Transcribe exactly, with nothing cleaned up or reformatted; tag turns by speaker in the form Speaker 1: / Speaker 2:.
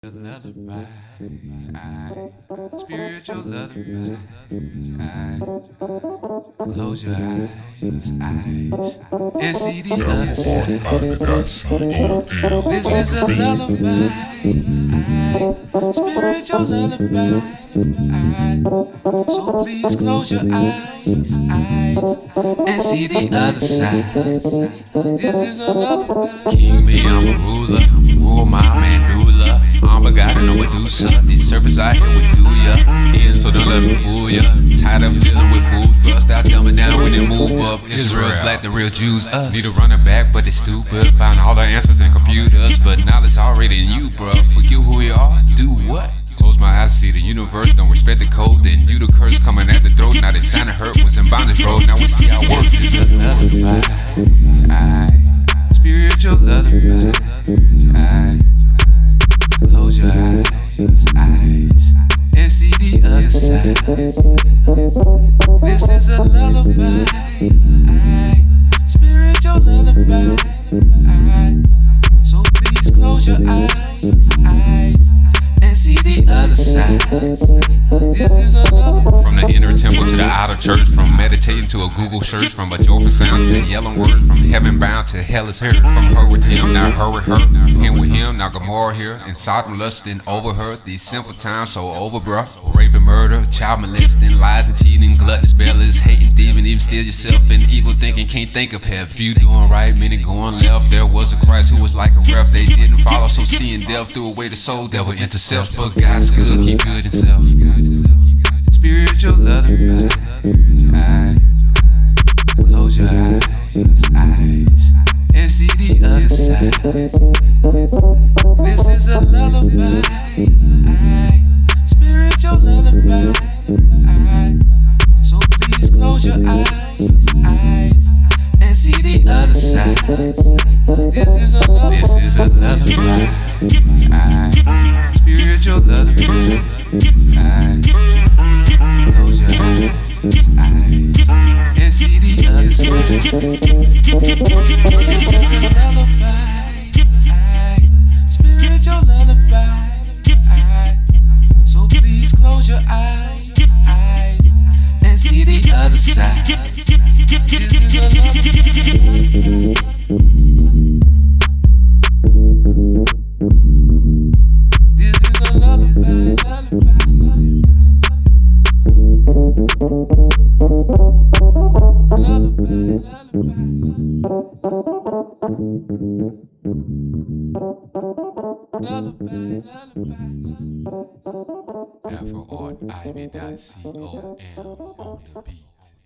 Speaker 1: Lullaby, I, spiritual lullaby, I, close your eyes, eyes, and see the other side. This is a lullaby, I, spiritual lullaby, I, so please close your eyes, eyes, and see the other side. This is a lullaby. King me, I'm a ruler, rule my mandula. I'm a god and a Medusa. These serpents out here with do ya. In, so don't let me fool ya. Tired of dealing with food. Bust out, dumbing down when they move up. Israel's black, the real Jews us. Need to run it back, but they stupid. Found all the answers in computers, but knowledge already in you, bruh. Forget who we are, do what? Close my eyes, see the universe, don't respect the code. Then you the curse coming at the throat. Now they sounded hurt, was in bondage road. Now we see how work is another I, spiritual lullaby. I, close your eyes, eyes, and see the other side. This is a lullaby, I, spiritual lullaby, I, so please close your eyes, eyes, and see the other side. This is a lullaby. From the inner temple to the outer church, from meditating to a Google search, from a joyful sound to a yelling word, from heaven bound to hell is heard. From her with him, now her with her, him with him, now Gomorrah here, and Sodom lusting over her. These simple times so over, bruh. Rape and murder, child molesting, lies and cheating, gluttonous, bellies, hating, thieving, even steal yourself, and evil thinking, can't think of heaven. Few doing right, many going left. There was a Christ who was like a ref, they didn't follow, so seeing death threw away the soul, devil intercepts, but God's good, so keep good himself. Spiritual lullaby, I, close your eyes, eyes, and see the other side. This is a lullaby, I, spiritual lullaby, I, so please close your eyes, eyes, and see the other side. This is a lullaby, this is a lullaby, I, spiritual lullaby, I, close your eyes, eyes, and see the other side. This is a lullaby, I, spiritual lullaby, I, so please close your eyes, eyes, and see the other side. This is a lullaby. This is a lullaby, lullaby. Afro Art Ivy dot com on the beat.